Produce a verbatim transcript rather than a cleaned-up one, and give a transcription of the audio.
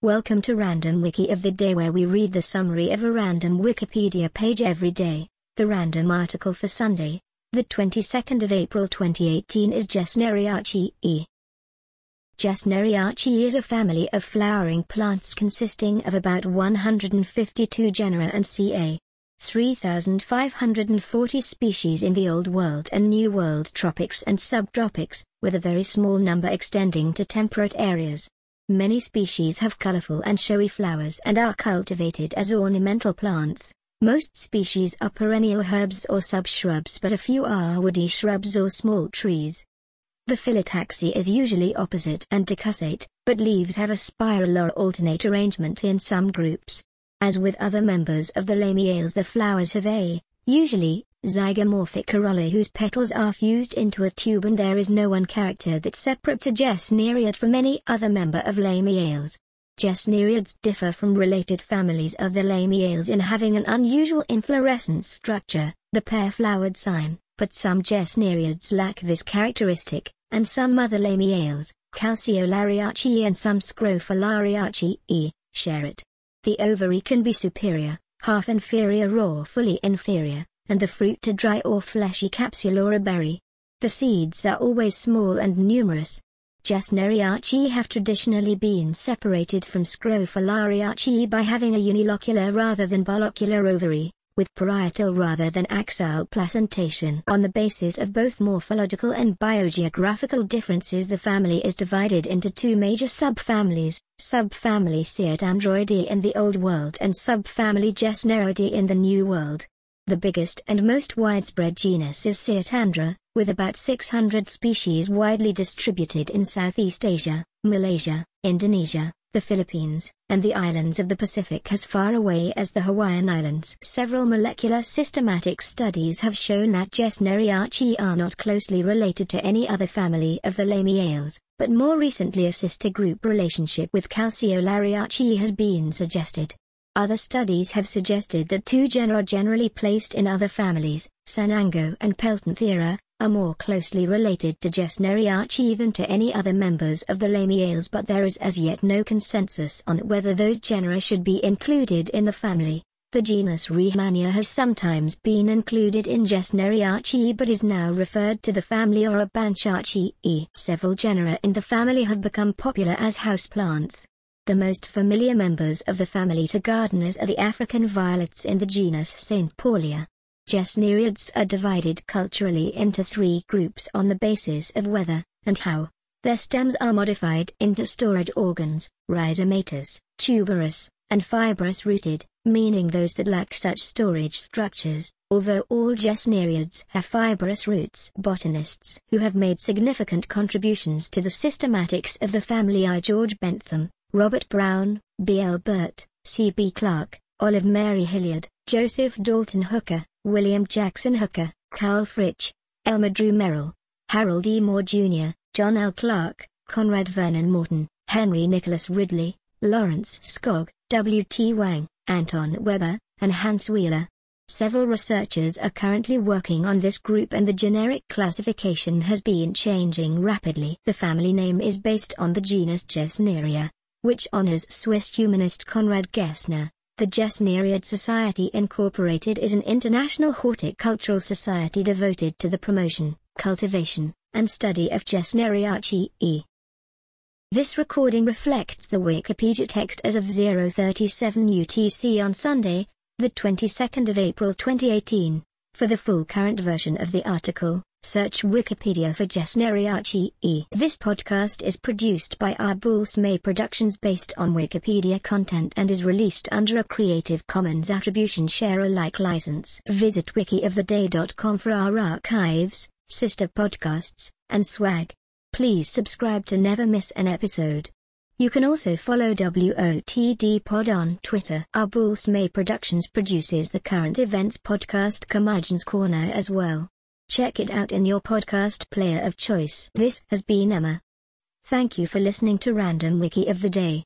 Welcome to Random Wiki of the Day, where we read the summary of a random Wikipedia page every day. The random article for Sunday, the twenty-second of April twenty eighteen is Gesneriaceae. Gesneriaceae is a family of flowering plants consisting of about one hundred fifty-two genera and ca. three thousand five hundred forty species in the Old World and New World tropics and subtropics, with a very small number extending to temperate areas. Many species have colorful and showy flowers and are cultivated as ornamental plants. Most species are perennial herbs or subshrubs, but a few are woody shrubs or small trees. The phyllotaxy is usually opposite and decussate, but leaves have a spiral or alternate arrangement in some groups. As with other members of the Lamiales, the flowers have a, usually, zygomorphic corolla whose petals are fused into a tube, and there is no one character that separates a gesneriad from any other member of Lamiales. Gesneriads differ from related families of the Lamiales in having an unusual inflorescence structure, the pair-flowered cyme, but some gesneriads lack this characteristic, and some other Lamiales, Calceolariaceae and some Scrophulariaceae, share it. The ovary can be superior, half inferior or fully inferior, and the fruit a dry or fleshy capsule or a berry. The seeds are always small and numerous. Gesneriaceae have traditionally been separated from Scrophulariaceae by having a unilocular rather than bilocular ovary, with parietal rather than axile placentation. On the basis of both morphological and biogeographical differences, the family is divided into two major subfamilies, subfamily Cyathandroideae in the Old World and subfamily Gesneroideae in the New World. The biggest and most widespread genus is Cyathandra, with about six hundred species widely distributed in Southeast Asia, Malaysia, Indonesia, the Philippines, and the islands of the Pacific as far away as the Hawaiian Islands. Several molecular systematic studies have shown that Gesneriaceae are not closely related to any other family of the Lamiales, but more recently a sister group relationship with Calceolariaceae has been suggested. Other studies have suggested that two genera generally placed in other families, Sanango and Peltanthera, are more closely related to Gesneriaceae than to any other members of the Lamiales, but there is as yet no consensus on whether those genera should be included in the family. The genus Rehmannia has sometimes been included in Gesneriaceae but is now referred to the family Orobanchaceae. Several genera in the family have become popular as houseplants. The most familiar members of the family to gardeners are the African violets in the genus Saint Paulia. Gesneriads are divided culturally into three groups on the basis of whether, and how, their stems are modified into storage organs: rhizomatous, tuberous, and fibrous-rooted, meaning those that lack such storage structures. Although all Gesneriads have fibrous roots, botanists who have made significant contributions to the systematics of the family are George Bentham, Robert Brown, B. L. Burt, C. B. Clarke, Olive Mary Hilliard, Joseph Dalton Hooker, William Jackson Hooker, Carl Fritsch, Elmer Drew Merrill, Harold E. Moore Junior, John L. Clarke, Conrad Vernon Morton, Henry Nicholas Ridley, Lawrence Skog, W. T. Wang, Anton Weber, and Hans Wheeler. Several researchers are currently working on this group, and the generic classification has been changing rapidly. The family name is based on the genus Gesneria, which honors Swiss humanist Konrad Gessner. The Gesneriad Society Incorporated is an international horticultural society devoted to the promotion, cultivation, and study of Gesneriaceae. This recording reflects the Wikipedia text as of zero thirty-seven U T C on Sunday, the twenty-second of April twenty eighteen. For the full current version of the article, search Wikipedia for Gesneriaceae. This podcast is produced by Arbulse May Productions based on Wikipedia content and is released under a Creative Commons Attribution Share Alike license. Visit wiki of the day dot com for our archives, sister podcasts, and swag. Please subscribe to never miss an episode. You can also follow W O T D Pod on Twitter. Arbulse May Productions produces the current events podcast Curmudgeon's Corner as well. Check it out in your podcast player of choice. This has been Emma. Thank you for listening to Random Wiki of the Day.